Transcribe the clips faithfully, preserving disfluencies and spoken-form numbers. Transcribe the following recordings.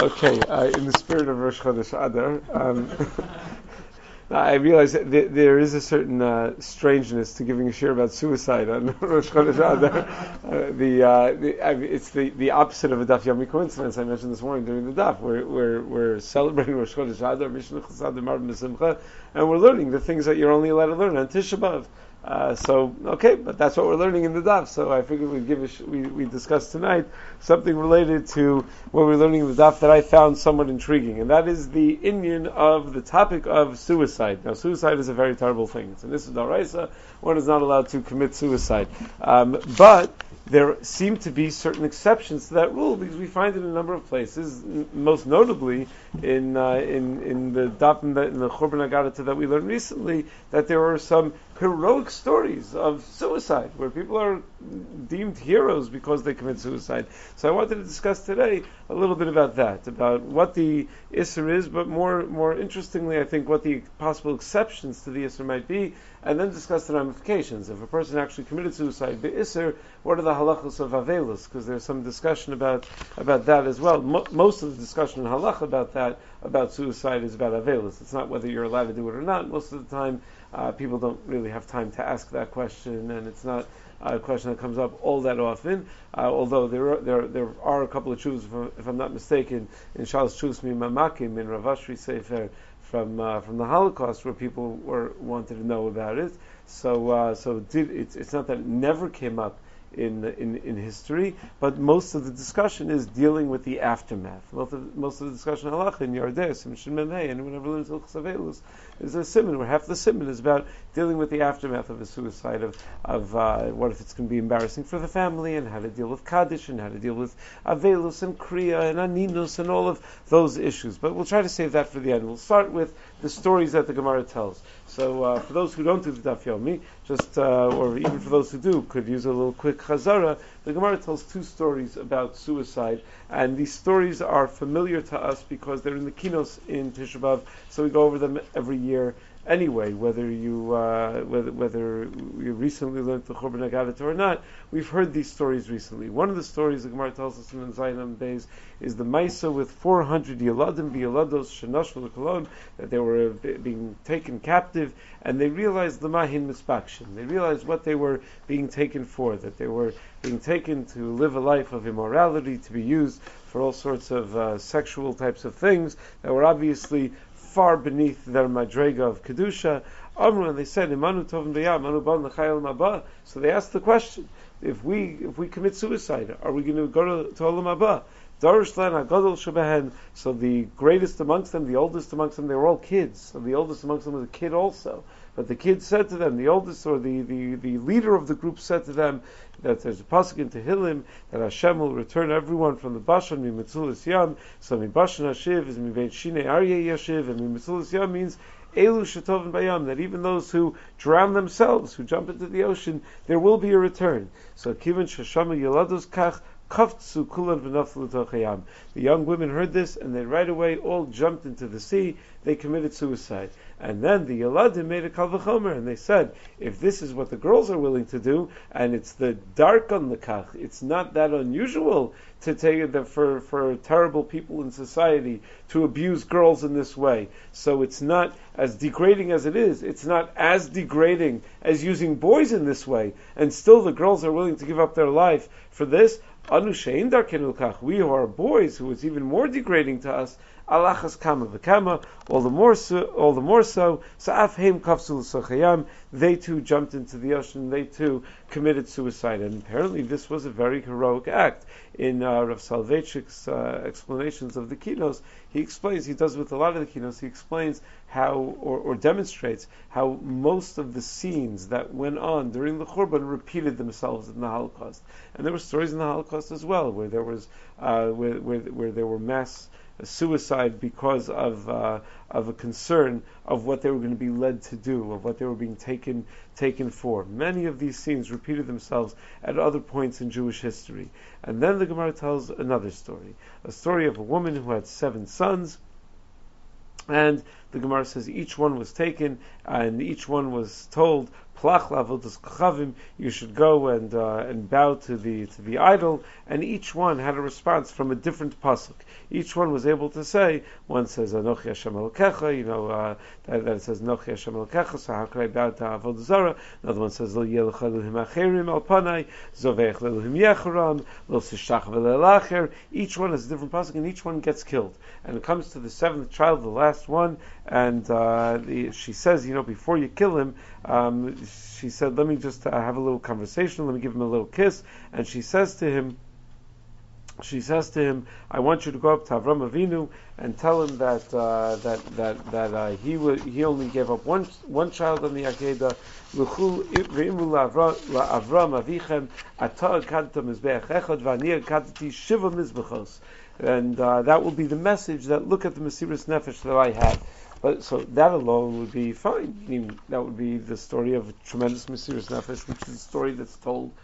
Okay, uh, in the spirit of Rosh Chodesh Adar, um, I realize that th- there is a certain uh, strangeness to giving a shir about suicide on Rosh Chodesh Adar. Uh, the, uh, the I mean, it's the, the opposite of a Daf Yomi coincidence I mentioned this morning during the Daf. We're we're, we're celebrating Rosh Chodesh Adar, Mishnah Chasad Martin B'Simcha, and we're learning the things that you're only allowed to learn on Tisha B'Av. Uh, so okay, but that's what we're learning in the daf. So I figured we'd give a sh- we we discussed tonight something related to what we're learning in the daf that I found somewhat intriguing, and that is the Indian of the topic of suicide. Now, suicide is a very terrible thing. So this is Daraisa. One is not allowed to commit suicide, um, but there seem to be certain exceptions to that rule because we find it in a number of places, n- most notably in uh, in in the daf in the, in the Churban Agadata that we learned recently, that there are some heroic stories of suicide where people are deemed heroes because they commit suicide. So I wanted to discuss today a little bit about that, about what the Isser is, but more more interestingly, I think what the possible exceptions to the Isser might be, and then discuss the ramifications. If a person actually committed suicide, the Isser, what are the halachos of Avelus? Because there's some discussion about about that as well. Mo- most of the discussion in halacha about that, about suicide, is about Avelus. It's not whether you're allowed to do it or not. Most of the time, uh, people don't really have time to ask that question, and it's not a question that comes up all that often. Uh, although there are, there there are a couple of truths, if, I'm- if I'm not mistaken, in Shalos Chus Mimamakim in Rav Ashri Sefer from uh, from the Holocaust, where people were wanted to know about it. So uh, so it did, it's it's not that it never came up in in in history, but most of the discussion is dealing with the aftermath. Most of, most of the discussion in halacha in Yardei, in Shin Memei, and whenever learns Hilchos Avelus, is a simon, where half the simon is about dealing with the aftermath of a suicide, of of uh, what if it's going to be embarrassing for the family, and how to deal with kaddish, and how to deal with Avelus and kriya and aninus and all of those issues. But we'll try to save that for the end. We'll start with the stories that the Gemara tells. So uh, for those who don't do the Daf Yomi, just uh, or even for those who do, could use a little quick chazara. The Gemara tells two stories about suicide, and these stories are familiar to us because they're in the kinos in Tisha B'Av, so we go over them every year anyway. Whether you uh, whether whether you recently learned the Churban Agadata or not, we've heard these stories recently. One of the stories the Gemara tells us in the Zayin Beis is the Maisa with four hundred Yeladim Yelados Shenashvul Kolon, that they were b- being taken captive, and they realized the Mahin Mispakshin. They realized what they were being taken for, that they were being taken to live a life of immorality, to be used for all sorts of uh, sexual types of things that were obviously far beneath their madrega of kedusha. Amru, and they said, "Imanu tovim b'yam, anu ban l'chayil mabah." So they asked the question: If we if we commit suicide, are we going to go to, to olam haba? Darish lan hagadol shebehen. So the greatest amongst them, the oldest amongst them, they were all kids. So the oldest amongst them was a kid also. But the kid said to them, the oldest or the, the, the leader of the group said to them that there's a pasuk in Tehillim that Hashem will return everyone from the Bashan mimitzulas yam. So mi Bashan hashiv is mi vein shine aryeh yashiv, and mi mitzulas yam means elu shetovim bayam, that even those who drown themselves, who jump into the ocean, there will be a return. So kivan shashama yelados kach. The young women heard this, and they right away all jumped into the sea. They committed suicide. And then the Yeladim made a kal v'chomer, and they said, if this is what the girls are willing to do, and it's the dark on the kach, it's not that unusual to take it for, for terrible people in society to abuse girls in this way. So it's not as degrading as it is. It's not as degrading as using boys in this way. And still the girls are willing to give up their life for this. Anu she'in darkenu kach, we who are boys, who is even more degrading to us, alachas kama v'kama, all the more so, all the more so, sa'af heim kafsul sochayam, they too jumped into the ocean, they too committed suicide. And apparently this was a very heroic act. In uh, Rav Soloveitchik's uh, explanations of the kinos, he explains, he does with a lot of the kinos, he explains how, or, or demonstrates how most of the scenes that went on during the Churban repeated themselves in the Holocaust. And there were stories in the Holocaust as well, where there was, uh, where, where, where there were mass suicide because of uh, of a concern of what they were going to be led to do, of what they were being taken taken for. Many of these scenes repeated themselves at other points in Jewish history. And then the Gemara tells another story, a story of a woman who had seven sons, and The Gemara says each one was taken, and each one was told, Plach la'avodas kochavim, you should go and uh, and bow to the to the idol, and each one had a response from a different pasuk. Each one was able to say, one says Anochi Hashem Elokecha, you know, uh, that, that it says Anochi Hashem Elokecha, so how could I bow to avodah zarah? Another one says Lo yelech elohim acherim al panai, zoveich elohim yecharam, lo sishach v'lelacher. Each one has a different pasuk, and each one gets killed. And it comes to the seventh child, the last one, and uh, the, she says, you know, before you kill him, um, she said, let me just uh, have a little conversation, let me give him a little kiss, and she says to him, she says to him, I want you to go up to Avram Avinu and tell him that uh, that that that uh, he would he only gave up one one child on the Akedah. L'chu v'imu la'Avram avichem ata akadta mizbeach echad v'ani akadti shiva mizbechos. And uh, that will be the message that look at the Mesiras Nefesh that I have. But so that alone would be fine. I mean, that would be the story of a tremendous Mesiras Nefesh, which is a story that's told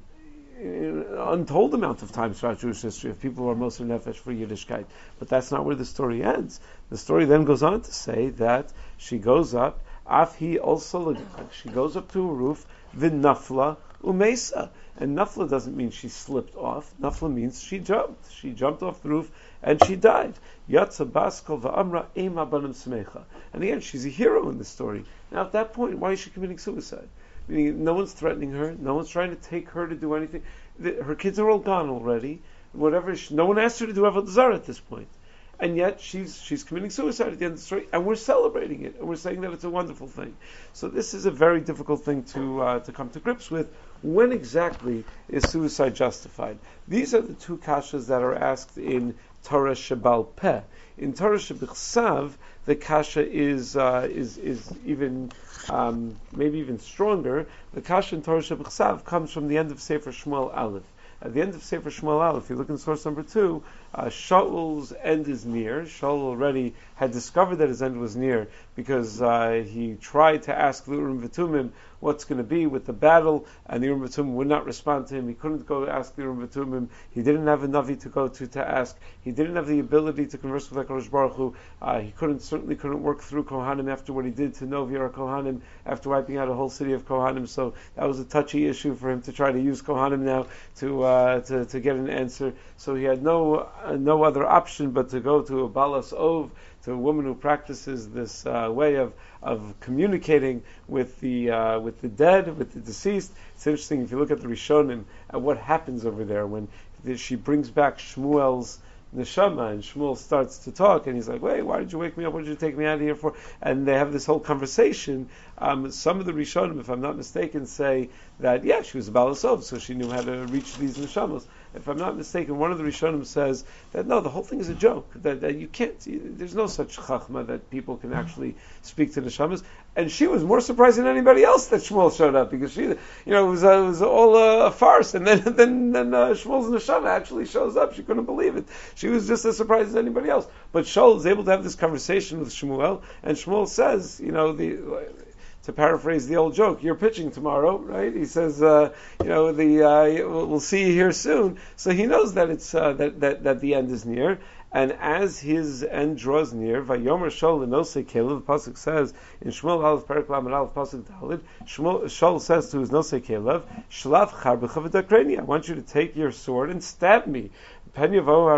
an untold amount of times throughout Jewish history of people who are Moser Nefesh for Yiddishkeit. But that's not where the story ends. The story then goes on to say that she goes up, Afhi also, she goes up to a roof, V'nafla umesa. And Nafla doesn't mean she slipped off. Nafla means she jumped. She jumped off the roof and she died. Yatsa baskol va'amra ema banim smecha. And again, she's a hero in the story. Now at that point, why is she committing suicide? Meaning, no one's threatening her. No one's trying to take her to do anything. The, her kids are all gone already. Whatever. She, no one asked her to do avodah zarah at this point, and yet she's she's committing suicide at the end of the story, and we're celebrating it, and we're saying that it's a wonderful thing. So this is a very difficult thing to uh, to come to grips with. When exactly is suicide justified? These are the two kashas that are asked in Torah Shebal Peh. In Torah Shebichsav, the kasha is uh, is is even um, maybe even stronger. The kasha in Torah Shebichsav comes from the end of Sefer Shmuel Aleph. At the end of Sefer Shmuel Aleph, if you look in source number two, uh, Shaul's end is near. Shaul already had discovered that his end was near because uh, he tried to ask the Urim V'Tumim what's going to be with the battle, and the Urim V'Tumim would not respond to him. He couldn't go ask the Urim V'Tumim. He didn't have a Navi to go to to ask. He didn't have the ability to converse with HaKadosh Baruch Hu. Uh, he couldn't certainly couldn't work through Kohanim after what he did to Novi Kohanim after wiping out a whole city of Kohanim. So that was a touchy issue for him to try to use Kohanim now to uh, to, to get an answer. So he had no uh, no other option but to go to a Balas Ov, to a woman who practices this uh, way of of communicating with the uh, with the dead, with the deceased. It's interesting if you look at the Rishonim at what happens over there when she brings back Shmuel's neshama, and Shmuel starts to talk, and he's like, "Wait, why did you wake me up? What did you take me out of here for?" And they have this whole conversation. Um, some of the Rishonim, if I'm not mistaken, say that yeah, she was a Balasov, so she knew how to reach these neshamos. If I'm not mistaken, one of the Rishonim says that no, the whole thing is a joke. That, that you can't. There's no such chachma that people can actually speak to neshamas. And she was more surprised than anybody else that Shmuel showed up, because she, you know, it was, uh, it was all uh, a farce. And then then then uh, Shmuel's neshama actually shows up. She couldn't believe it. She was just as surprised as anybody else. But Shaul is able to have this conversation with Shmuel, and Shmuel says, you know, the. To paraphrase the old joke, you're pitching tomorrow, right? He says, uh, you know, the uh, we'll, we'll see you here soon. So he knows that it's uh, that, that that the end is near, and as his end draws near, Vayomer Shaul l'nosei kelev, the pasuk says in Shmuel Aleph Perek Lamed Aleph pasuk Dalid, Shaul says to his nosei kelev, Shlav charbecha v'dakreni, I want you to take your sword and stab me. Lest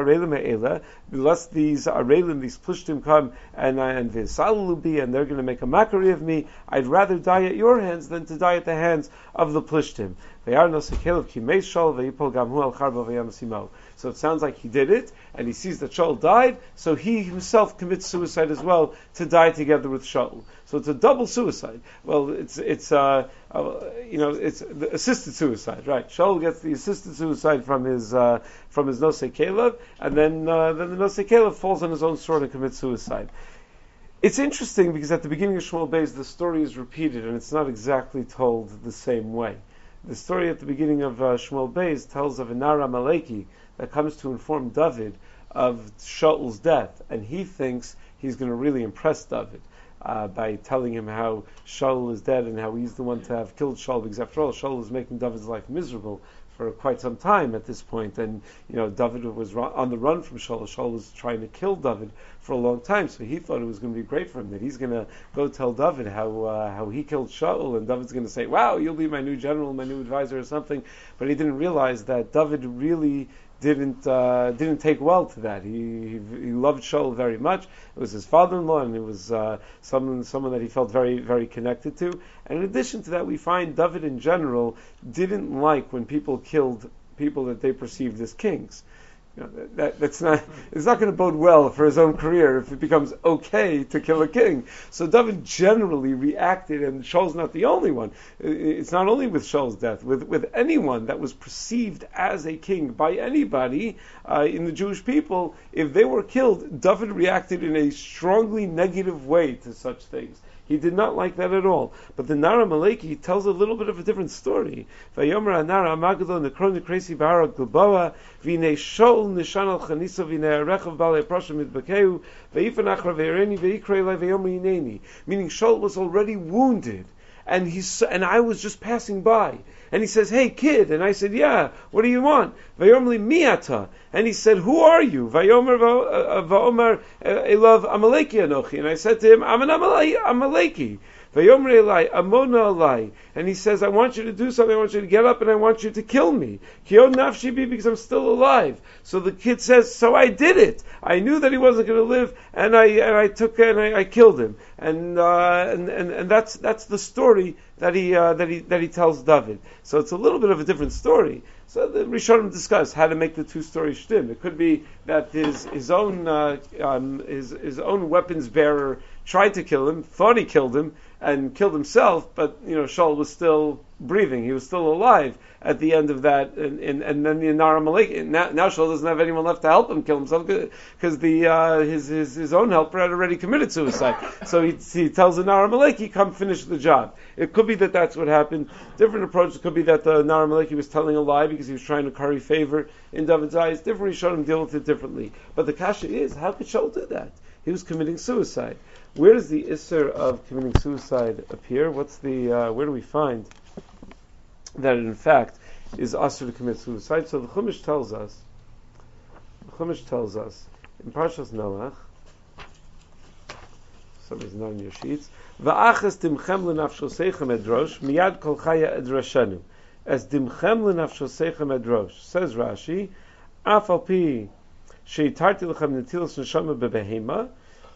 these Arelim, these Plishtim come and and Visalubi, and they're going to make a mockery of me. I'd rather die at your hands than to die at the hands of the Plishtim. So it sounds like he did it, and he sees that Shaul died, so he himself commits suicide as well to die together with Shaul. So it's a double suicide. Well, it's it's uh, uh, you know it's the assisted suicide, right? Shaul gets the assisted suicide from his uh, from his nosei kelev, and then uh, then the nosei kelev falls on his own sword and commits suicide. It's interesting because at the beginning of Shmuel Beis the story is repeated, and it's not exactly told the same way. The story at the beginning of uh, Shmuel Beis tells of a Nara Maleki that comes to inform David of Shaul's death, and he thinks he's going to really impress David uh, by telling him how Shaul is dead and how he's the one to have killed Shaul, because after all, Shaul is making David's life miserable for quite some time at this point, and you know David was run, on the run from Shaul. Shaul was trying to kill David for a long time, so he thought it was going to be great for him that he's going to go tell David how uh, how he killed Shaul, and David's going to say, "Wow, you'll be my new general, my new advisor," or something. But he didn't realize that David really didn't uh, didn't take well to that. He, he he loved Shaul very much. It was his father-in-law, and it was uh, someone someone that he felt very very connected to. And in addition to that, we find David in general didn't like when people killed people that they perceived as kings. You know, that, that's not, it's not going to bode well for his own career if it becomes okay to kill a king. So David generally reacted, and Shaul's not the only one. It's not only with Shaul's death, with, with anyone that was perceived as a king by anybody uh, in the Jewish people, if they were killed, David reacted in a strongly negative way to such things. He did not like that at all. But the Nara Maleki tells a little bit of a different story. Vayomer Nara Amagdo Nekron Nekresi Bahara Gilboa Vine Shaul Nishan Al Chanisa Vine Arechav Balei Prashim Midbakeu Veifan Achra Veireni Veikre Le Vayomer Yineni. Meaning Shaul was already wounded, and he's and I was just passing by. And he says, "Hey kid," and I said, "Yeah, what do you want?" Vayomli miata, and he said, "Who are you?" Vayomer vaomer elav Amaleki anochi, and I said to him, "I'm an Amaleki." Vayomer elai amona elai, and he says, "I want you to do something. I want you to get up, and I want you to kill me. Kiyon nafshi bi, because I'm still alive." So the kid says, "So I did it. I knew that he wasn't going to live, and I and I took and I, I killed him." And, uh, and and and that's that's the story that he uh, that he that he tells David. So it's a little bit of a different story. So the Rishonim discuss how to make the two stories shtim. It could be that his his own uh, um, his his own weapons bearer tried to kill him, thought he killed him, and killed himself, but you know Shaul was still breathing, he was still alive at the end of that, and and, and then the Nara Malek, now, now Shaul doesn't have anyone left to help him kill himself because the uh, his, his his own helper had already committed suicide. So he he tells the Nara Maleki, "Come finish the job." It could be that that's what happened. Different approach. It could be that the Nara Maleki was telling a lie because he was trying to curry favor in David's eyes. Different Rishonim deal with it differently. But the kasha is, how could Shaul do that? He was committing suicide. Where does the Isser of committing suicide appear? What's the uh, where do we find that it in fact is Asr to commit suicide? So the Chumash tells us, the Chumash tells us in Parshas Noach, for some reason not in your sheets, Va'achas dimchem lenafshoseichem edrosh miyad kol chaya edrashenu. As dimchem lenafshoseichem edrosh, says Rashi, af al pi sheitarti lechem netilas neshama bebehema,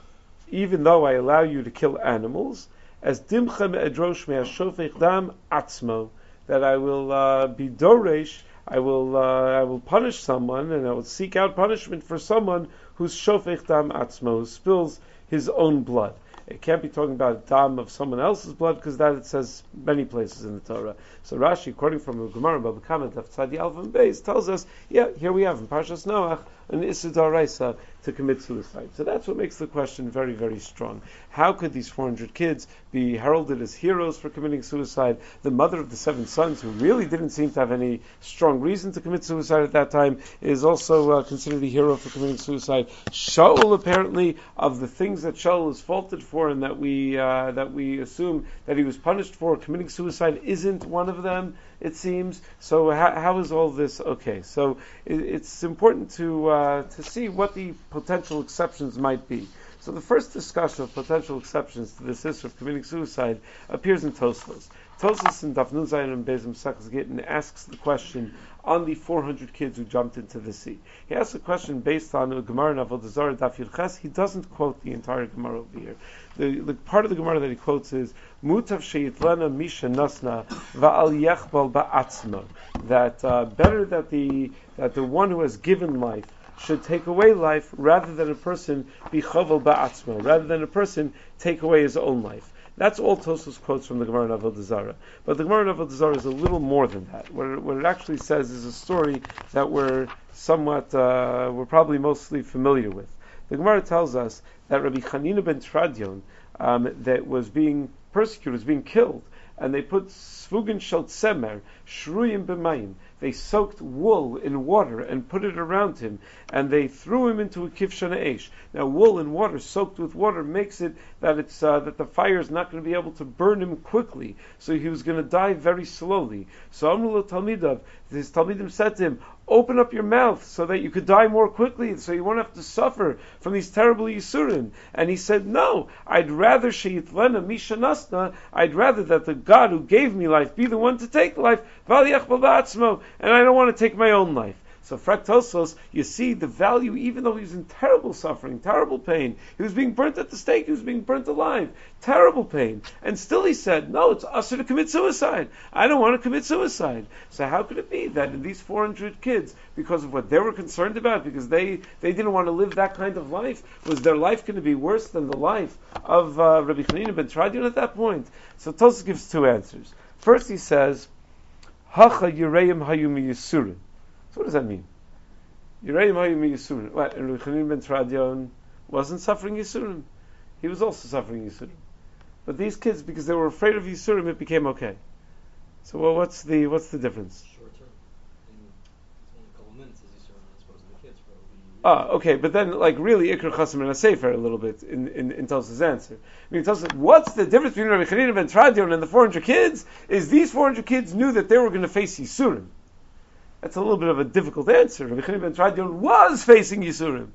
even though I allow you to kill animals, as dimchem edrosh me'ashofech dam atzmo, that I will uh, be doresh, I will uh, I will punish someone, and I will seek out punishment for someone who's shofech dam atzmo, who spills his own blood. It can't be talking about dam of someone else's blood, because that it says many places in the Torah. So Rashi, according from the Gemara, Baba Kamat of Tzadi Alvin Beis, tells us, yeah, here we have in Parshas Noach an Issur D'Oraisa to commit suicide. So that's what makes the question very, very strong. How could these four hundred kids be heralded as heroes for committing suicide? The mother of the seven sons, who really didn't seem to have any strong reason to commit suicide at that time, is also uh, considered a hero for committing suicide. Shaul, apparently, of the things that Shaul is faulted for and that we uh, that we assume that he was punished for, committing suicide isn't one of them, it seems. So how, how is all this okay? So it, it's important to uh, to see what the potential exceptions might be. So the first discussion of potential exceptions to this issue of committing suicide appears in Tosfos. Tosfos in Daf Nun Zayin and Bezim Sechus Gittin asks the question on the four hundred kids who jumped into the sea. He asks a question based on a Gemara in Avodah Zarah Daf Yud Ches. He doesn't quote the entire Gemara over here. The, the part of the Gemara that he quotes is Mutav sheyitlana misha nasna va'al yechbal ba'atzma, that uh, better that the that the one who has given life should take away life rather than a person be chovel ba'atzma, rather than a person take away his own life. That's all Tosfos quotes from the Gemara in Avodah Zarah. But the Gemara in Avodah Zarah is a little more than that. What it, what it actually says is a story that we're somewhat, uh, we're probably mostly familiar with. The Gemara tells us that Rabbi Chanina ben Tradion, um, that was being persecuted, was being killed, and they put svugin shel tzemer shruyim b'mayim. they soaked wool in water and put it around him, and they threw him into a kivshana eish. Now, wool and water soaked with water makes it that it's uh, that the fire is not going to be able to burn him quickly, so he was going to die very slowly. So Amrul Talmidav, his Talmidim said to him, open up your mouth so that you could die more quickly, so you won't have to suffer from these terrible Yisurim. And he said, no, I'd rather Sheyitlena Mishanasna, I'd rather that the God who gave me life be the one to take life, Valiach B'Ba'atzmo, and I don't want to take my own life. So Fraktosos, you see the value, even though he was in terrible suffering, terrible pain. He was being burnt at the stake, he was being burnt alive. Terrible pain. And still he said, no, it's usher to commit suicide. I don't want to commit suicide. So how could it be that in these four hundred kids, because of what they were concerned about, because they, they didn't want to live that kind of life, was their life going to be worse than the life of uh, Rabbi Chanina ben Tradion at that point? So Tosos gives two answers. First he says, Hacha Yireim Hayum Yisurim. So what does that mean? Yireim Hayum Yisurim. What? And Rabbi Chanina ben Tradion wasn't suffering Yisurim. He was also suffering Yisurim. But these kids, because they were afraid of Yisurim, it became okay. So well, what's the what's the difference? Short term. In only a couple minutes as Yisurim as opposed to the kids probably. Ah, okay, but then like really Ikr Chasim and a Sefer a little bit in, in, in Tosa's answer. I mean, Tosa, what's the difference between Rabbi Chanina ben Tradion and the four hundred kids? Is these four hundred kids knew that they were going to face Yisurim. That's a little bit of a difficult answer. Rabbi Chanina ben Tradion was facing Yisurim.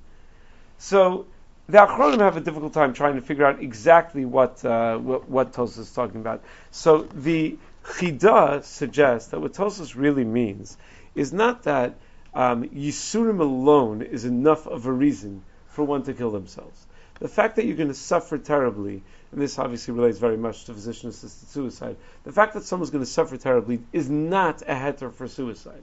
So the Achronim have a difficult time trying to figure out exactly what uh, what, what Tosas is talking about. So the Chida suggests that what Tosas really means is not that um, Yisurim alone is enough of a reason for one to kill themselves. The fact that you're going to suffer terribly, and this obviously relates very much to physician-assisted suicide, the fact that someone's going to suffer terribly is not a heter for suicide.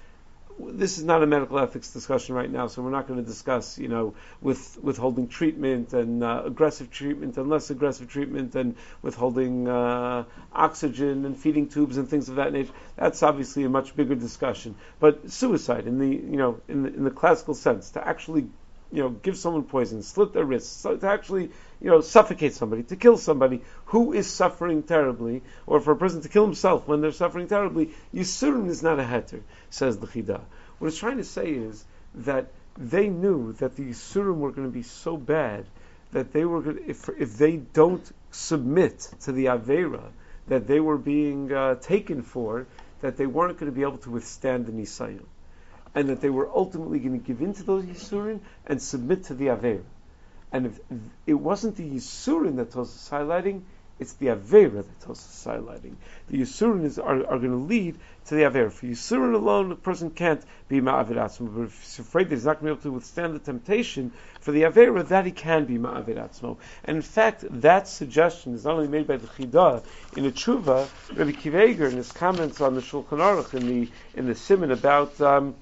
This is not a medical ethics discussion right now, so we're not going to discuss, you know, with withholding treatment and uh, aggressive treatment and less aggressive treatment and withholding uh, oxygen and feeding tubes and things of that nature. That's obviously a much bigger discussion. But suicide, in the you know in the, in the classical sense, to actually you know give someone poison, slit their wrists, so to actually you know suffocate somebody, to kill somebody who is suffering terribly, or for a person to kill himself when they're suffering terribly, Yisurim is not a heter, says the Chida. What it's trying to say is that they knew that the Yisurim were going to be so bad that they were going to, if if they don't submit to the Aveira that they were being uh, taken for, that they weren't going to be able to withstand the Nisayon, and that they were ultimately going to give in to those Yisurim and submit to the Aveira. And if it wasn't the Yisurim that Tosas is highlighting, it's the Aveira that Tosas is highlighting. The Yisurim is, are, are going to lead to the Aveira. For Yisurim alone, a person can't be Ma'avid Atzmo. But if he's afraid that he's not going to be able to withstand the temptation for the Aveira, that he can be Ma'avid Atzmo. And in fact, that suggestion is not only made by the Chida in a Tshuva, Rabbi Akiva Eiger in his comments on the Shulchan Aruch in the in the Siman about um,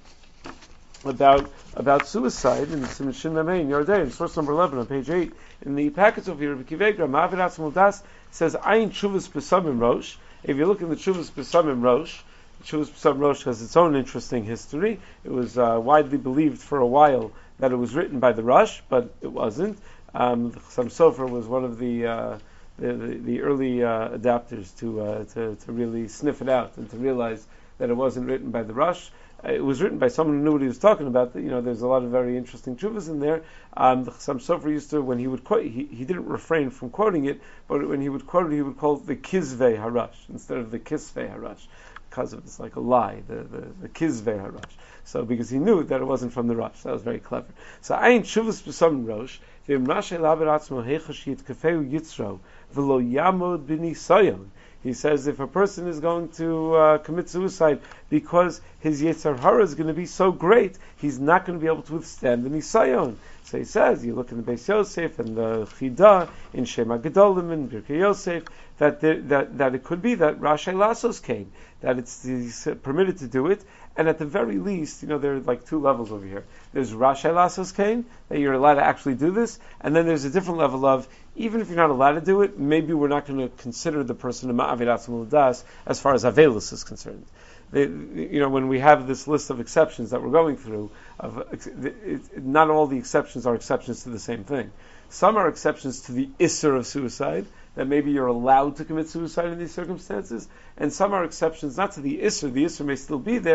about about suicide in the Siman Shin Mamei in Yordain, source number eleven on page eight. In the package of here, Rabbi Akiva Eiger, Ma'avid Atzmo Das says Ayin Tshuvas B'Samim Rosh. If you look in the Tshuvas B'Samim Rosh, Tshuvas B'Samim Rosh has its own interesting history. It was uh, widely believed for a while that it was written by the Rosh, but it wasn't. Um, the Chassam Sofer was one of the uh, the, the, the early uh, adapters to, uh, to to really sniff it out and to realize that it wasn't written by the Rosh. It was written by someone who knew what he was talking about. You know, there's a lot of very interesting tshuvas in there. Um, the Chassam Sofer used to, when he would quote, he, he didn't refrain from quoting it, but when he would quote it, he would call it the Kizvei Harash instead of the Kisvei Harash, because of it's like a lie, the the, the Kizvei Harash. So because he knew that it wasn't from the Rosh, that was very clever. So Ayin Tshuvas B'Samim Rosh V'Im Rashi Laber Atzmo Heichash Yitkefeu Yitzro V'Lo Yamod B'Nisayon. He says if a person is going to uh, commit suicide because his Yetzer Hara is going to be so great, he's not going to be able to withstand the Nisayon. So he says, you look in the Beis Yosef and the Chida in Shema Gedolim and Birkei Yosef, that, there, that that it could be that Rashi Lasos came, that it's, it's permitted to do it, and at the very least, you know, there are like two levels over here. There's Rashi Lasos came, that you're allowed to actually do this, and then there's a different level of, even if you're not allowed to do it, maybe we're not going to consider the person a Ma'avid Atzmo Das as far as Avelus is concerned. They, you know, when we have this list of exceptions that we're going through, of, it, it, not all the exceptions are exceptions to the same thing. Some are exceptions to the Isser of suicide, that maybe you're allowed to commit suicide in these circumstances, and some are exceptions not to the Isser, the Isser may still be there,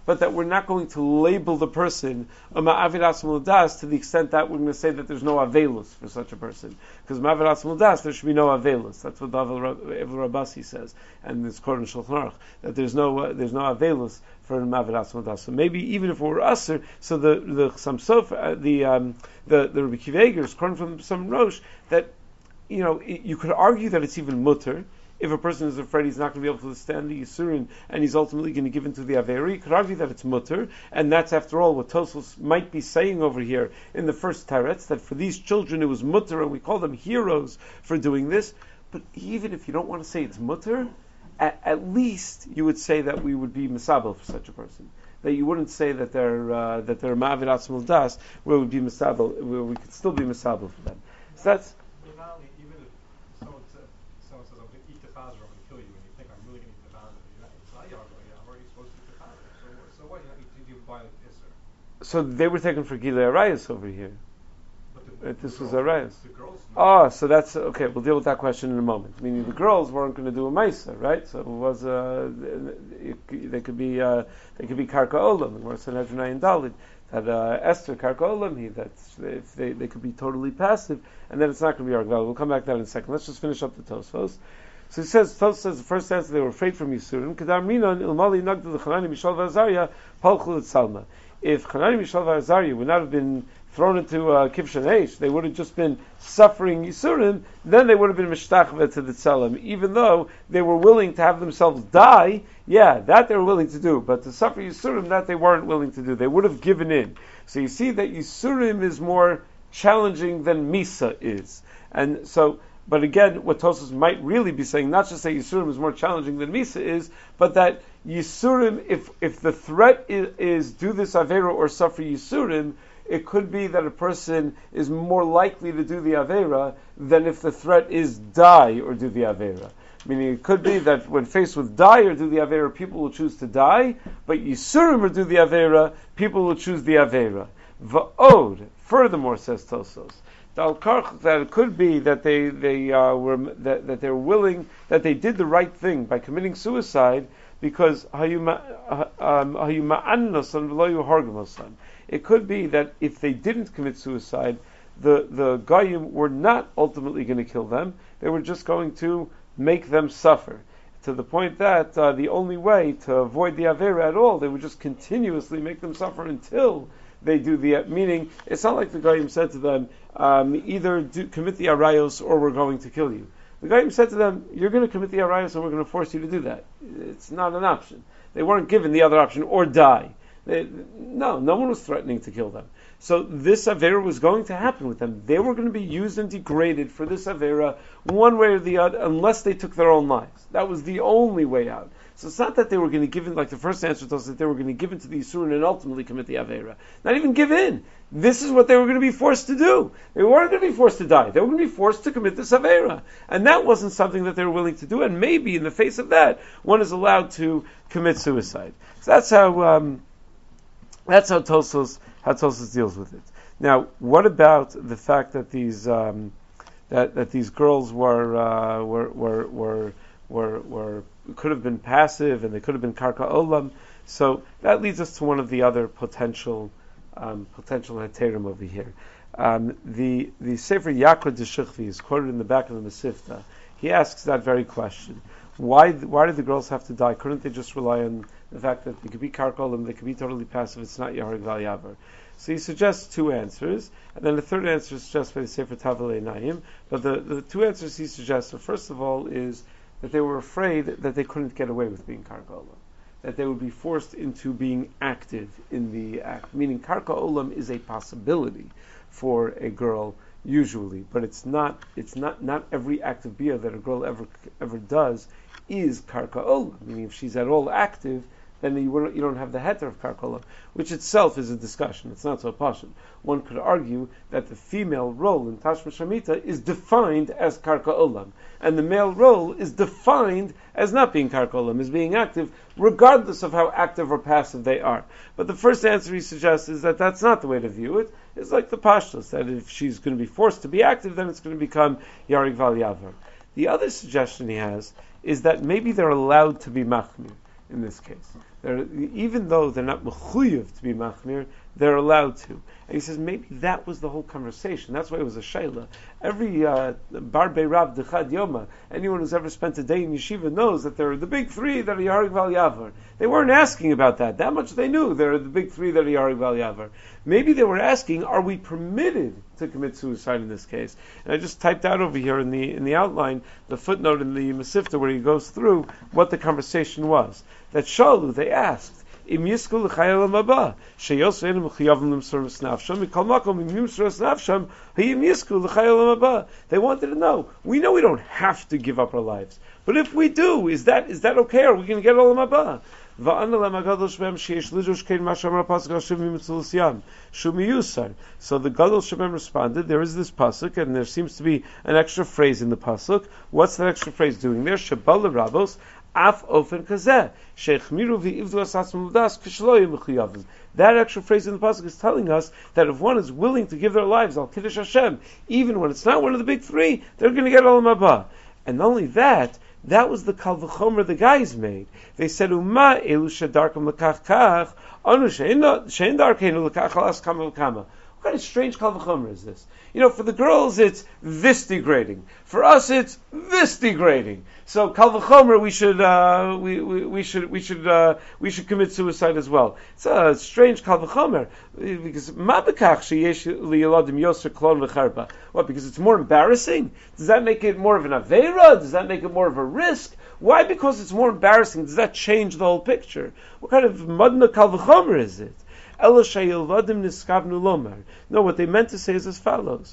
but that we're not going to label the person a ma'avid asmul das to the extent that we're going to say that there's no avelus for such a person. Because ma'avid asmul das, there should be no avelus. That's what David Rabasi says, and it's quoted in Shulchan Aruch, that there's no uh, there's no avelus for ma'avid asmul das. So maybe even if it were usher, so the the some sof uh, the um, the the Rabbi Kiva Eiger is quoting from some Rosh that, you know, it, you could argue that it's even mutter. If a person is afraid he's not going to be able to withstand the Yisurin and he's ultimately going to give into the Averi, you could argue that it's mutter, and that's after all what Tosfos might be saying over here in the first teretz, that for these children it was mutter and we call them heroes for doing this. But even if you don't want to say it's mutter, at, at least you would say that we would be misabel for such a person. That you wouldn't say that they're uh, that they're ma'avid atzmul das, where we would be misabel, where we could still be misabel for them. So that's. So they were taken for Gilei Arayas over here. But the, right, this the was girls, Arayas. The girls Oh, so that's okay. We'll deal with that question in a moment. Meaning the girls weren't going to do a Maisa, right? So it was uh, it, they could be uh, they could be Karka Olam. Or Sanhedrin and Dalit that uh, Esther Karka Olam. He that's if they they could be totally passive, and then it's not going to be Argval. We'll come back to that in a second. Let's just finish up the Tosfos. So he says, Tosfos says the first answer they were afraid from Yisurim. Kedar Minon Ilmali Nagdil Chanani Mishal Vazaria Palchul Salma. If Chanani, Mishael, and Azariah would not have been thrown into uh, Kivshan Eish, they would have just been suffering Yisurim, then they would have been Mishtachve to the Tzelem, even though they were willing to have themselves die. Yeah, that they were willing to do, but to suffer Yisurim, that they weren't willing to do. They would have given in. So you see that Yisurim is more challenging than Misa is. And so, but again, what Tosfos might really be saying, not just that Yisurim is more challenging than Misa is, but that Yisurim, if if the threat is, is do this Avera or suffer Yisurim, it could be that a person is more likely to do the Avera than if the threat is die or do the Avera. Meaning it could be that when faced with die or do the Avera, people will choose to die, but Yisurim or do the Avera, people will choose the Avera. Va'od, furthermore, says Tosfos, that it could be that they they uh, were that, that they're willing, that they did the right thing by committing suicide because it could be that if they didn't commit suicide, the the Goyim were not ultimately going to kill them. They were just going to make them suffer, to the point that uh, the only way to avoid the Avera at all, they would just continuously make them suffer until they do the, meaning, it's not like the Goyim said to them, um, either do, commit the Arayos or we're going to kill you. The Goyim said to them, you're going to commit the Arayos and we're going to force you to do that. It's not an option. They weren't given the other option, or die. They, no, no one was threatening to kill them. So this Avera was going to happen with them. They were going to be used and degraded for this Avera one way or the other, unless they took their own lives. That was the only way out. So it's not that they were going to give in, like the first answer told us, that they were going to give in to the Yisurin and ultimately commit the Avera. Not even give in. This is what they were going to be forced to do. They weren't going to be forced to die. They were going to be forced to commit this Avera. And that wasn't something that they were willing to do. And maybe in the face of that, one is allowed to commit suicide. So that's how um, that's how Tosfos how Tosfos deals with it. Now, what about the fact that these um, that that these girls were uh, were were were were were could have been passive and they could have been karka olam? So that leads us to one of the other potential um, potential heterim over here. Um, the the Sefer Yakra D'Shichvi is quoted in the back of the Mesivta. He asks that very question: Why why did the girls have to die? Couldn't they just rely on the fact that they could be karka olam, they could be totally passive? It's not Yahareg Val Yavar. So he suggests two answers, and then the third answer is suggested by the Sefer Tavalei Naim. But the, the two answers he suggests, so first of all, is that they were afraid that they couldn't get away with being karka olam, that they would be forced into being active in the act. Meaning, karka olam is a possibility for a girl usually, but it's not. It's not not every act of bia that a girl ever ever does is karka olam. Meaning, if she's at all active, then you, wouldn't, you don't have the heter of karka olam, which itself is a discussion. It's not so pashut. One could argue that the female role in Tashma Shamita is defined as karka olam, and the male role is defined as not being karka olam, as being active, regardless of how active or passive they are. But the first answer he suggests is that that's not the way to view it. It's like the pashtus, that if she's going to be forced to be active, then it's going to become Yarig Val Yavar. The other suggestion he has is that maybe they're allowed to be machmir. in this case. They're, even though they're not mechuyev to be machmir, they're allowed to. And he says maybe that was the whole conversation. That's why it was a shayla. Every uh, bar beirav dechad yoma, anyone who's ever spent a day in yeshiva knows that there are the big three that are yarig val yavar. They weren't asking about that. That much they knew. There are the big three that are yarig val yavar. Maybe they were asking, are we permitted to commit suicide in this case? And I just typed out over here in the in the outline the footnote in the Masifta where he goes through what the conversation was. That shalu, they asked, Im yiskul l'chayel haba, sheyos ve'enu m'chiyavim l'msor nafsham, mikol makom im yimsor nafsham, ha'im yiskul l'chayel haba. They wanted to know. We know we don't have to give up our lives, but if we do, is that is that okay? Are we going to get all haba? So the Gadol Shemem responded, there is this pasuk, and there seems to be an extra phrase in the pasuk. What's that extra phrase doing there? Shebal Rabos af ofen kazeh sheichmiru v'ivdu asasm l'das k'shlo yimchiyavim. That extra phrase in the pasuk is telling us that if one is willing to give their lives al kiddush Hashem, even when it's not one of the big three, they're going to get olam haba. And not only that, that was the kal v'chomer the guys made. They said, "Uma elu shedarkam lekach kach, anu shein darkenu lekach alas kama v'kama." What kind of strange kal v'chomer is this? You know, for the girls it's this degrading. For us it's this degrading. So kal v'chomer we should uh, we, we we should we should uh, we should commit suicide as well. It's a strange kal v'chomer because ma bekach sheyesh liyaladim yoser klon v'charba. What? Because it's more embarrassing? Does that make it more of an aveira? Does that make it more of a risk? Why? Because it's more embarrassing. Does that change the whole picture? What kind of madna kal v'chomer is it? No, what they meant to say is as follows.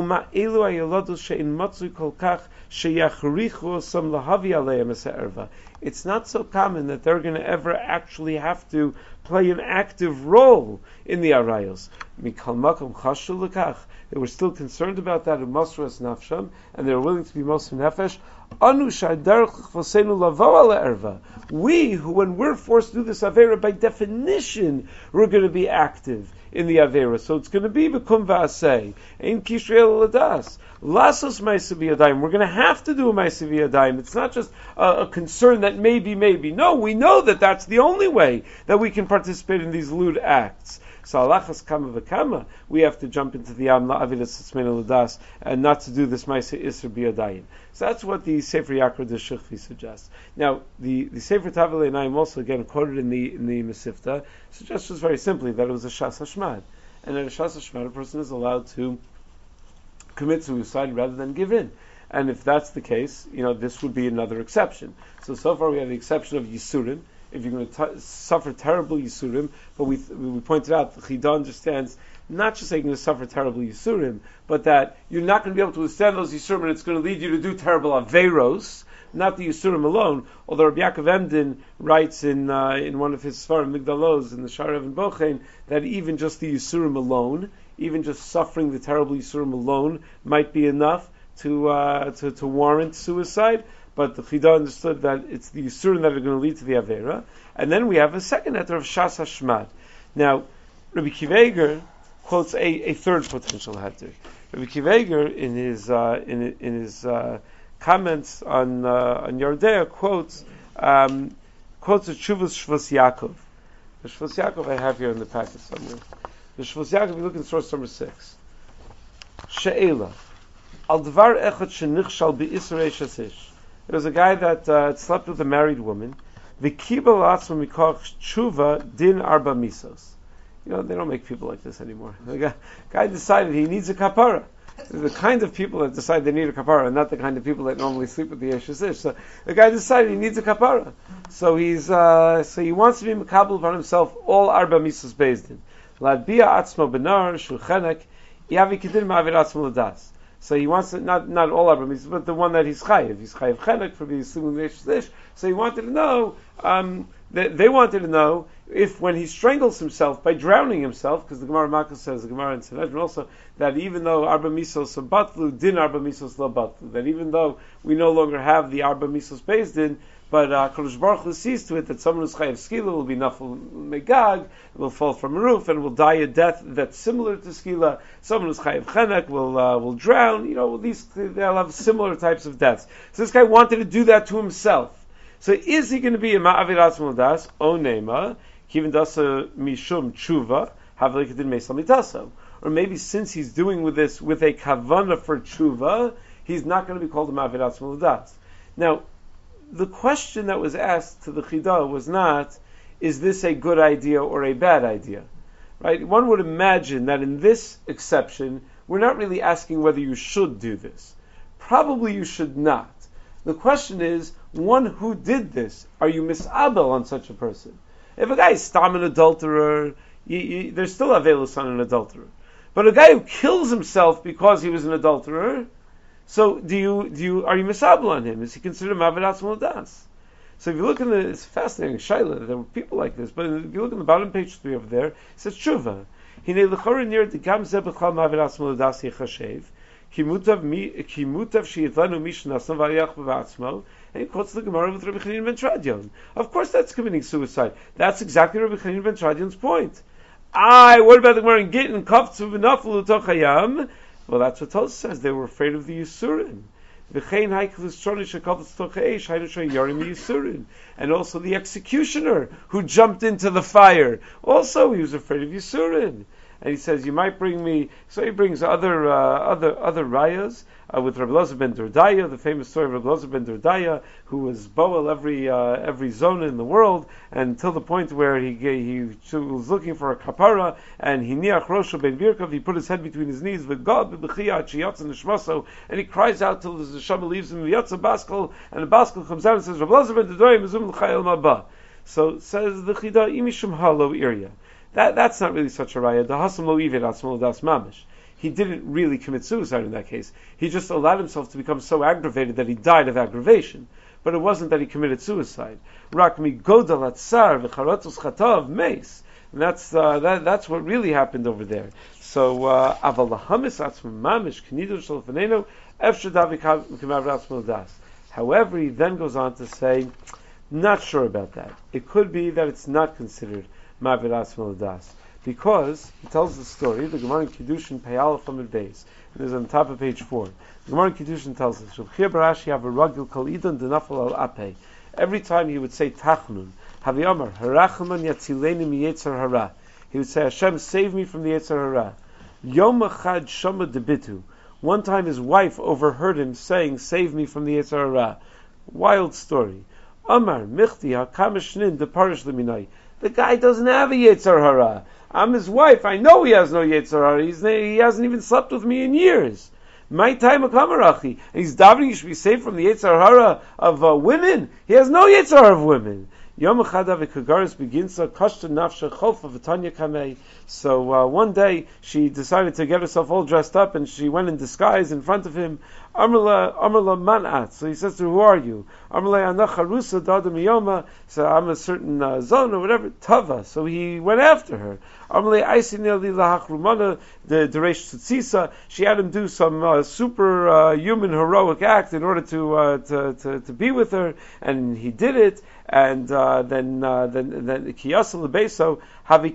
It's not so common that they're going to ever actually have to play an active role in the arayos. They were still concerned about that in Mosras Nafsham, and they were willing to be Mosra Nefesh. We, who when we're forced to do this Avera, by definition, we're going to be active in the Avera. So it's going to be Bekum Va'aseh, Ein Kishrei Ladas, Lasos Ma'aseh B'Yadayim. We're going to have to do a Ma'aseh B'Yadayim. It's not just a, a concern that maybe, maybe. No, we know that that's the only way that we can participate in these lewd acts. So alachas kama v'kama, we have to jump into the Am La'avidas Tzmeinu L'das and not to do this Ma'aseh Isser B'Yadayim. So that's what the Sefer Yakar de Shechvi suggests. Now, the, the Sefer Tavalei and I am also again quoted in the in the Mesivta suggests just very simply that it was a Shas Hashmad, and in a Shas Hashmad a person is allowed to commit suicide rather than give in. And if that's the case, you know, this would be another exception. So so far we have the exception of Yisurim. If you're going to t- suffer terrible Yisurim, but we we pointed out the Chida understands not just that you're going to suffer terrible Yisurim, but that you're not going to be able to withstand those Yisurim, and it's going to lead you to do terrible Averos, not the Yisurim alone. Although Rabbi Yaakov Emden writes in uh, in one of his Svarim Migdalos in the Shar Even Bochein that even just the Yisurim alone, even just suffering the terrible Yisurim alone, might be enough to uh, to, to warrant suicide. But the Chida understood that it's the Yisurim that are going to lead to the Avera. And then we have a second heter of Shas Hashmad. Now, Rabbi Akiva Eiger quotes a, a third potential heter. Rabbi Akiva Eiger, in his uh, in in his uh, comments on uh, on Yordea, quotes um, quotes a Shuvas Shvus Yaakov. The Shvus Yaakov I have here in the packet somewhere. The Shvus Yaakov, you look in source number six. She'ela al dvar echad shenichshal be'isrei shasish. There was a guy that uh, slept with a married woman. V'kibel atzma mikoch tshuva din arba misos. You know, they don't make people like this anymore. The guy, guy decided he needs a kapara. The kind of people that decide they need a kapara, and not the kind of people that normally sleep with the Yeshish Ish. So the guy decided he needs a kapara. So he's uh, so he wants to be makabel upon himself all arba misos based in. Ladbia atzma benar shulchenek yavi kedin ma'avir atzma ladas. So he wants to, not not all Arba Mitzvahs, but the one that he's chayiv. He's chayiv chenek for being assuming the Yeshish. So he wanted to know, um, they, they wanted to know if when he strangles himself by drowning himself, because the Gemara Makos says, the Gemara in Sanhedrin also, that even though Arba Misos are batlu, din Arba Misos la batlu, that even though we no longer have the Arba Misos based in, but uh, Kodesh Baruch Hu sees to it that someone who's chayiv skila will be nafal megag, will fall from a roof, and will die a death that's similar to skila. Someone who's chayiv chenek will uh, will drown. You know, these they'll have similar types of deaths. So this guy wanted to do that to himself. So is he going to be a ma'avir atzmo l'das o nema kivin dasa mishum tshuva havlikadin meisal mitaso? Or maybe since he's doing with this with a kavana for tshuva, he's not going to be called a ma'avir atzmo l'das. Now, the question that was asked to the Chidah was not, is this a good idea or a bad idea? Right? One would imagine that in this exception, we're not really asking whether you should do this. Probably you should not. The question is, one who did this, are you misabel on such a person? If a guy is stam an adulterer, you, you, there's still avelus on an adulterer. But a guy who kills himself because he was an adulterer, so do you do you are you misabel on him? Is he considered ma'avir atzmo l'das? So if you look in the, it's fascinating, Shaila, there were people like this, but if you look in the bottom page three over there, it says tshuva. Hine l'chora near the gam zeh b'chal ma'avir atzmo l'das yechashev, ki mutav ki mutav sheyitlanu mishnasam v'ayach b'atzmo, and he quotes the Gemara with Rabbi Chanina ben Tradion. Of course that's committing suicide. That's exactly Rabbi Chanina ben Tradion's point. I, what about the Gemara in Gittin, kafzu v'naflu l'toch hayam? Well, that's what Tosfos says. They were afraid of the Yisurim. And also the executioner who jumped into the fire. Also, he was afraid of Yisurim. And he says, "You might bring me." So he brings other uh, other other rayas uh, with Rabbi Elazar ben Dordaya, the famous story of Rabbi Elazar ben Dordaya, who was boel every uh, every zone in the world, until the point where he he was looking for a kapara, and he niach rosho ben birkav, he put his head between his knees, v'gad b'bechiyat sheyatz nishmaso, and he cries out till the neshama leaves him, v'yatza baskel, and the baskel comes out and says, Rabbi Elazar ben Dordaya mizum l'chayel maba. So says the Chida imishum halo area. That that's not really such a raya. The hasam lo ived atzmo l'das mamish. He didn't really commit suicide in that case. He just allowed himself to become so aggravated that he died of aggravation. But it wasn't that he committed suicide. Rak mi godal atzar v'charatos chatav meis. And that's uh, that that's what really happened over there. So aval lahamis atzmo mamish knidu shel fanenu efshar davi k'mavir atzmo l'das. However, he then goes on to say, not sure about that. It could be that it's not considered ma'avir atzmo l'das, because he tells the story. The Gemara in Kiddushin Peyal from the base. It is on top of page four. The Gemara in Kiddushin tells us, every time he would say Tachnun, Havi Amar Harachman Yatzileni mi Yetzer Hara, he would say, Hashem, save me from the Yetzer Hara. Yom Echad Shama Debitu. One time his wife overheard him saying, save me from the Yetzer Hara. Wild story. Amar Michti HaKamishnin Deparish Leminai. The guy doesn't have a Yetzer Hara. I'm his wife. I know he has no Yetzer Hara. He's, he hasn't even slept with me in years. My time of Kamarachi. He's davening he should be saved from the Yetzer Hara of uh, women. He has no Yetzer Hara of women. Yom Echad Avekagaris begins to kashta nafsha cholfa v'tanya kamei. So uh, one day she decided to get herself all dressed up, and she went in disguise in front of him. Amrla Amrla manat. So he says to her, "Who are you?" Amrla Anach Harusa Dada Miyoma. So I'm a certain uh, zone or whatever. Tava. So he went after her. Amrla Aisinel Lilahach Rumana the Deresh Tzutzisa. She had him do some uh, super uh, human heroic act in order to, uh, to to to be with her, and he did it. And uh, then uh, then then Kiyasa Lebeso Havi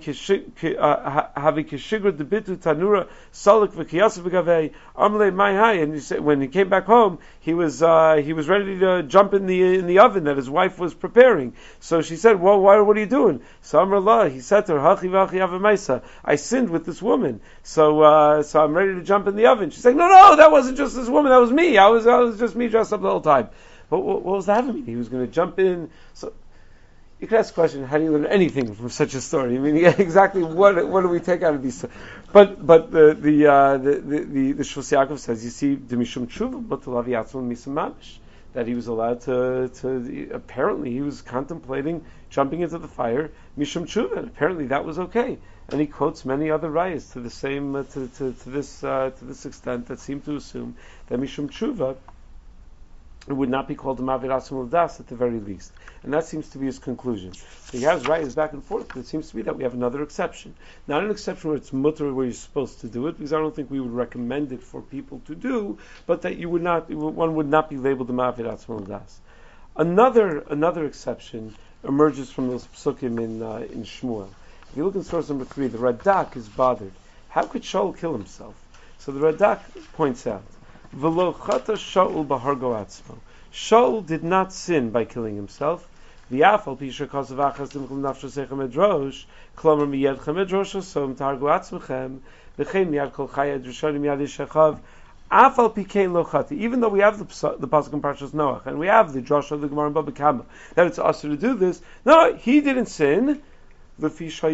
Kishigra Debitu Tanura Salik v'Kiyasa v'Gavei Amle Mai Hai. And he said, when he came back home, he was uh, he was ready to jump in the in the oven that his wife was preparing. So she said, "Well, why? What are you doing?" So Amr Allah, he said to her, "Hachi v'Hachi Avamaisa. I sinned with this woman, so uh, so I'm ready to jump in the oven." She's like, "No, no, that wasn't just this woman. That was me. I was I was just me dressed up the whole time." But what, what was that mean? He was going to jump in. So you could ask the question: how do you learn anything from such a story? I mean, yeah, exactly what what do we take out of these? But but the the uh, the the, the, the Shvus Yaakov says, you see, Demishum Tshuva, but Lavi Yatzon Misam Mamish, that he was allowed to to apparently he was contemplating jumping into the fire Mishum Tshuva, and apparently that was okay. And he quotes many other rayas to the same uh, to, to to this uh, to this extent that seem to assume that Mishum Tshuva, it would not be called a Ma'avir Atzmo L'das at the very least. And that seems to be his conclusion. So he has rayas back and forth, but it seems to be that we have another exception. Not an exception where it's mutter, where you're supposed to do it, because I don't think we would recommend it for people to do, but that you would not, one would not be labeled a Ma'avir Atzmo L'das. Another, another exception emerges from those psukim in, uh, in Shmuel. If you look in source number three, the Radak is bothered. How could Shaul kill himself? So the Radak points out, V'lo chata Shaul b'hargo atzmo. Shaul did not sin by killing himself. V'afal pisha kasav achas dimkum nafshosechem edrosh, klomer miyadchem edroshosom targu atzmechem, v'chein miyad kol chayad rishonim miyad yishechav, afal pikein lo chati. Even though we have the, the pasuk in Parshas Noach, and we have the drasha of the Gemara in Baba Kama, that it's us to do this, no, he didn't sin. V'fisha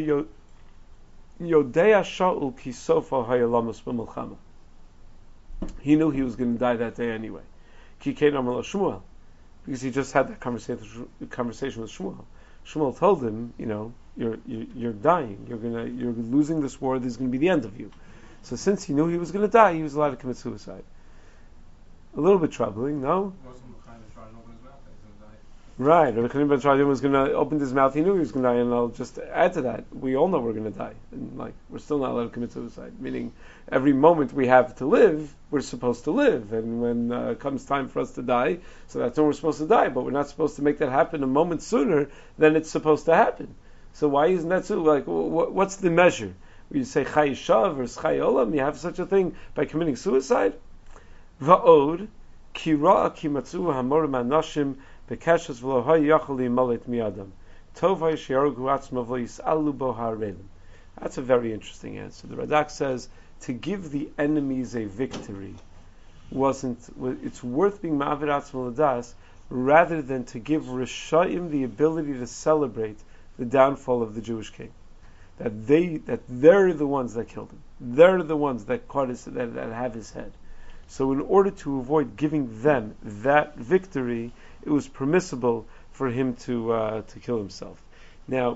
yodea Shaul ki sofa hayalamos b'milchama. He knew he was going to die that day anyway. Ki kein amar lo Shmuel. Because he just had that conversation, conversation with Shmuel. Shmuel told him, you know, you're you're, you're dying. You're gonna you're losing this war. This is going to be the end of you. So since he knew he was going to die, he was allowed to commit suicide. A little bit troubling, no? Right. Rabbi Chaim ben Shradim was going to open his mouth. He knew he was going to die, and I'll just add to that: we all know we're going to die, and like we're still not allowed to commit suicide. Meaning, every moment we have to live, we're supposed to live, and when uh, comes time for us to die, so that's when we're supposed to die. But we're not supposed to make that happen a moment sooner than it's supposed to happen. So why isn't that so? Like, wh- what's the measure? You say Chai Shav or Chai Olam? You have such a thing by committing suicide? Va'od kira kimatzu hamorim anashim. That's a very interesting answer. The Radak says to give the enemies a victory wasn't. It's worth being ma'avir atzmo l'das rather than to give Rishayim the ability to celebrate the downfall of the Jewish king. That they that they're the ones that killed him. They're the ones that caught his that, that have his head. So in order to avoid giving them that victory, it was permissible for him to uh, to kill himself. Now,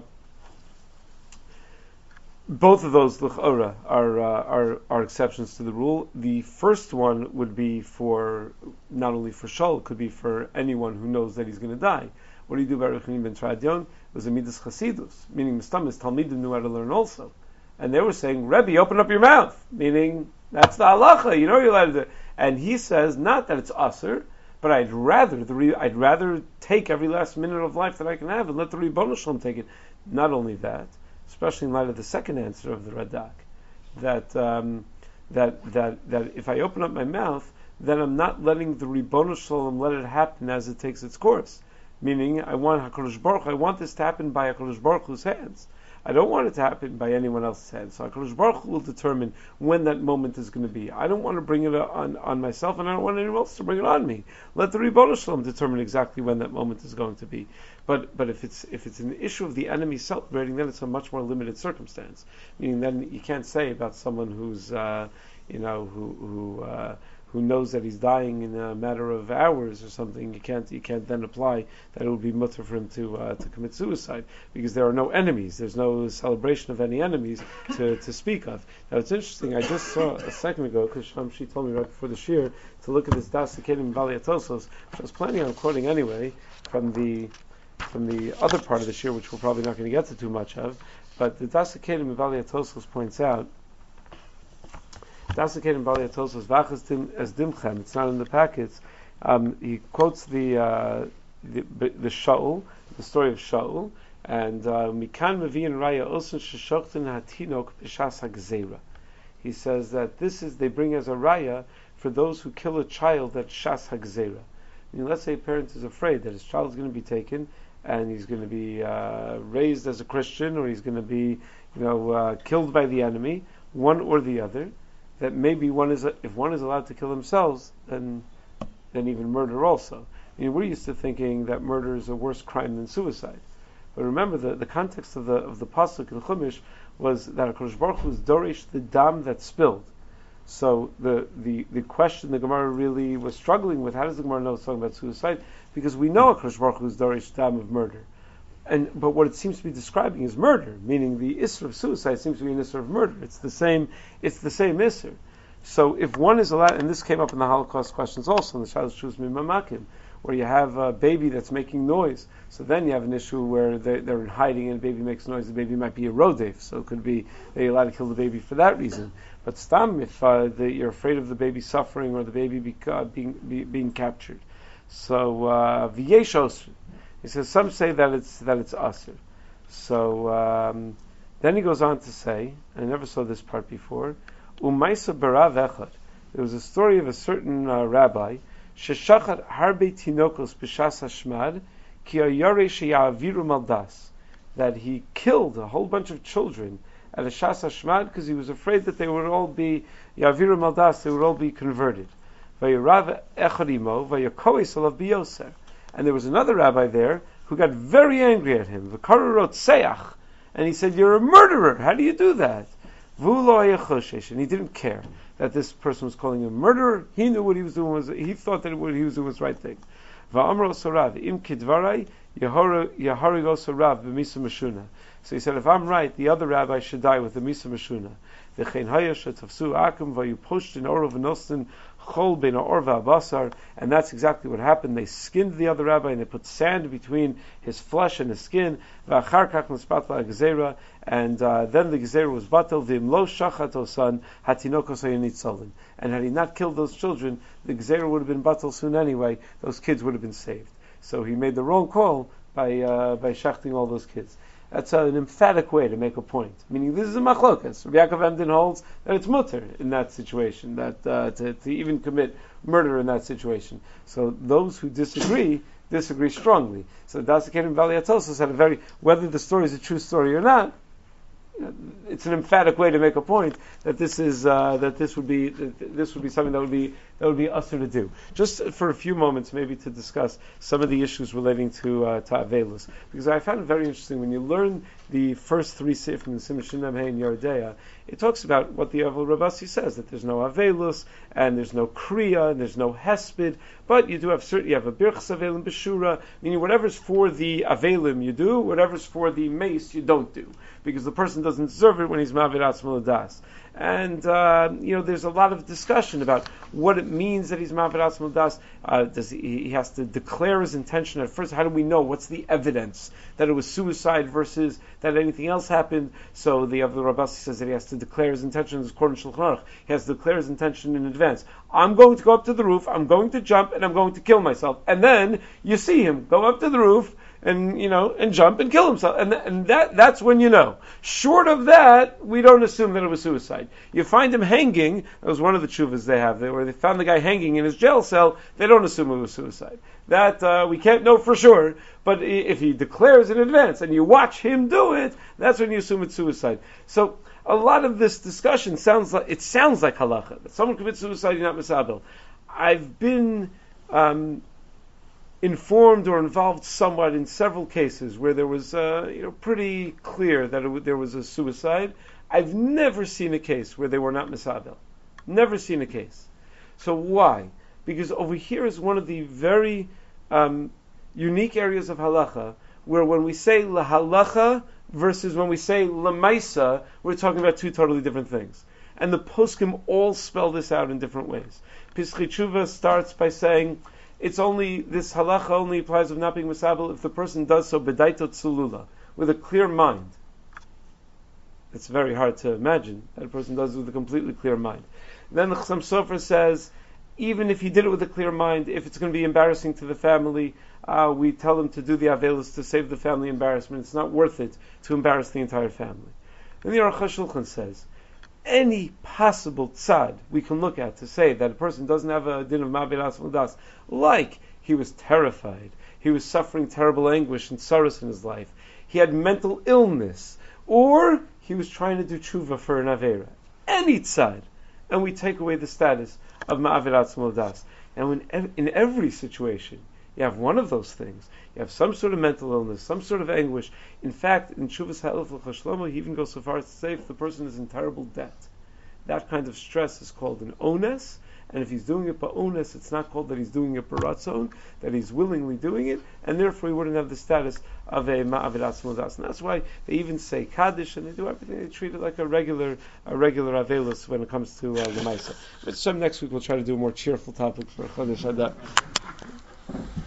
both of those l'chora are, uh, are are exceptions to the rule. The first one would be for not only for Shaul, it could be for anyone who knows that he's going to die. What do you do about Rabbi Chaim ben Tradion? It was a midas chasidus, meaning Mistamis Talmidim knew how to learn also, and they were saying, Rebbe, open up your mouth, meaning that's the halacha. You know you're allowed to do it. And he says not that it's aser, but I'd rather the re, I'd rather take every last minute of life that I can have and let the Ribono Shalom take it. Not only that, especially in light of the second answer of the Radak, that um, that that that if I open up my mouth, then I'm not letting the Ribono Shalom let it happen as it takes its course. Meaning, I want HaKadosh Baruch Hu, I want this to happen by HaKadosh Baruch Hu's hands. I don't want it to happen by anyone else's hands. So HaKadosh Baruch Hu will determine when that moment is going to be. I don't want to bring it on, on myself, and I don't want anyone else to bring it on me. Let the Ribono Shalom determine exactly when that moment is going to be. But but if it's if it's an issue of the enemy celebrating, then it's a much more limited circumstance. Meaning, then you can't say about someone who's uh, you know who who. Uh, who knows that he's dying in a matter of hours or something, you can't you can't then apply that it would be mutter for him to uh, to commit suicide, because there are no enemies, there's no celebration of any enemies to, to speak of. Now it's interesting, I just saw a second ago, because Shamshi told me right before the shir to look at this Das Kedim Bali Atosos, which I was planning on quoting anyway from the from the other part of the shir, which we're probably not going to get to too much of, but the Das Kedim Bali Atosos points out Das Kedim Bali Atosos Vachas Dim as Dimchem. It's not in the packets. Um, he quotes the, uh, the the Shaul, the story of Shaul, and Mikan Mevi'in Raya Osun Sheshokten Hatinok B'Shas HaGzeira. He says that this is they bring as a raya for those who kill a child at Shas HaGzeira. I mean, let's say a parent is afraid that his child is going to be taken and he's going to be uh, raised as a Christian, or he's going to be, you know, uh, killed by the enemy, one or the other. That maybe one is if one is allowed to kill themselves, then then even murder also. I mean, we're used to thinking that murder is a worse crime than suicide. But remember, the, the context of the of the pasuk in Chumash was that HaKadosh Baruch Hu was dorish the dam that spilled. So the, the, the question the Gemara really was struggling with, how does the Gemara know it's talking about suicide? Because we know HaKadosh Baruch Hu is dorish the dam of murder. And but what it seems to be describing is murder, meaning the isser of suicide seems to be an isser of murder. It's the same. It's the same isser. So if one is allowed, and this came up in the Holocaust questions also in the Shalos Shus Mimamakim, where you have a baby that's making noise, so then you have an issue where they, they're in hiding and the baby makes noise. The baby might be a rodef, so it could be they're allowed to kill the baby for that reason. But stam, if uh, the, you're afraid of the baby suffering or the baby be, uh, being be, being captured, so v'yesh osri. He says some say that it's that it's asr. So um, then he goes on to say, and I never saw this part before. Umaysa barav echad. There was a story of a certain uh, rabbi, Sheshachat harbe tinokos b'shas hashmad ki hayare sheyaviru maldas, that he killed a whole bunch of children at a shas hashmad because he was afraid that they would all be yaviru maldas, they would all be converted. Vayirav echadimo vayakois alav biyoser, and there was another rabbi there who got very angry at him. V'karu rotseach, and he said, "You're a murderer. How do you do that?" V'ulo hayachoshesh, and he didn't care that this person was calling him a murderer. He knew what he was doing was, he thought that what he was doing was the right thing. Va'amro sorav im kidvarai yaharigo sorav b'misa mashuna. So he said, if I'm right, the other rabbi should die with the misa mashuna. V'chein hayash tafsu akum vayuposhtin orov v'nostin chol bein orva abasar, and that's exactly what happened. They skinned the other rabbi and they put sand between his flesh and his skin. V'achar kach nispatla gezerah, and uh, then the gezerah was batel. V'im lo shachat osan hatinokos hayinitzalin, and had he not killed those children, the gezerah would have been batel soon anyway. Those kids would have been saved. So he made the wrong call by uh, by shachting all those kids. That's an emphatic way to make a point. Meaning, this is a machlokas. Rabbi Yaakov Emden holds that it's mutter in that situation, that uh, to, to even commit murder in that situation. So those who disagree disagree strongly. So Dasikanim Valley Atosos had a very, whether the story is a true story or not, it's an emphatic way to make a point that this is uh, that this would be that this would be something that would be that would be usher to do. Just for a few moments, maybe to discuss some of the issues relating to uh, to Avelus, because I found it very interesting when you learn the first three sifrim in Simon Shin Mem Hey and Yardea. It talks about what the Avel Rabasi says, that there's no Avelus and there's no Kriya and there's no Hesped, but you do have certain, you have a Birchas Avelim Beshura, meaning whatever's for the Avelim you do, whatever's for the mace you don't do, because the person doesn't deserve it when he's Ma'avir Atzmo L'das. And, uh, you know, there's a lot of discussion about what it means that he's Ma'avir Atzmo L'das. Uh, does he, he has to declare his intention at first. How do we know? What's the evidence that it was suicide versus that anything else happened? So the Avil Rabasi says that he has to declare his intention as according to Shulchan Aruch. He has to declare his intention in advance. I'm going to go up to the roof, I'm going to jump, and I'm going to kill myself. And then you see him go up to the roof, and you know, and jump and kill himself, and th- and that that's when you know. Short of that, we don't assume that it was suicide. You find him hanging. That was one of the tshuvas they have, where they found the guy hanging in his jail cell. They don't assume it was suicide. That uh, we can't know for sure. But if he declares in advance and you watch him do it, that's when you assume it's suicide. So a lot of this discussion sounds like it sounds like halacha. That someone commits suicide, you're not misabel. I've been Um, informed or involved somewhat in several cases where there was, uh, you know, pretty clear that it w- there was a suicide. I've never seen a case where they were not misabel. Never seen a case. So why? Because over here is one of the very um, unique areas of halacha where when we say la halacha versus when we say la maisa, we're talking about two totally different things. And the poskim all spell this out in different ways. Pischei Tshuva starts by saying, it's only, this halacha only applies of not being misabel if the person does so b'daito tzulula, with a clear mind. It's very hard to imagine that a person does it with a completely clear mind. Then the Chassam Sofer says, even if he did it with a clear mind, if it's going to be embarrassing to the family, uh, we tell him to do the avelus to save the family embarrassment. It's not worth it to embarrass the entire family. Then the Aruch HaShulchan says, any possible tzad we can look at to say that a person doesn't have a din of ma'avir atzmo l'das, like he was terrified, he was suffering terrible anguish and sorrows in his life, he had mental illness, or he was trying to do tshuva for an avera. Any tzad, and we take away the status of ma'avir atzmo l'das. And when in every situation you have one of those things, you have some sort of mental illness, some sort of anguish. In fact, in Tshuvas Ha'elef L'Chashlomo, he even goes so far as to say if the person is in terrible debt, that kind of stress is called an ones, and if he's doing it ba'ones, it's not called that he's doing it b'ratzon, that he's willingly doing it, and therefore he wouldn't have the status of a ma'avir atzmo l'das. And that's why they even say Kaddish, and they do everything, they treat it like a regular a regular avelus when it comes to uh, the Maisa. But some next week we'll try to do a more cheerful topic for Chodesh Adar.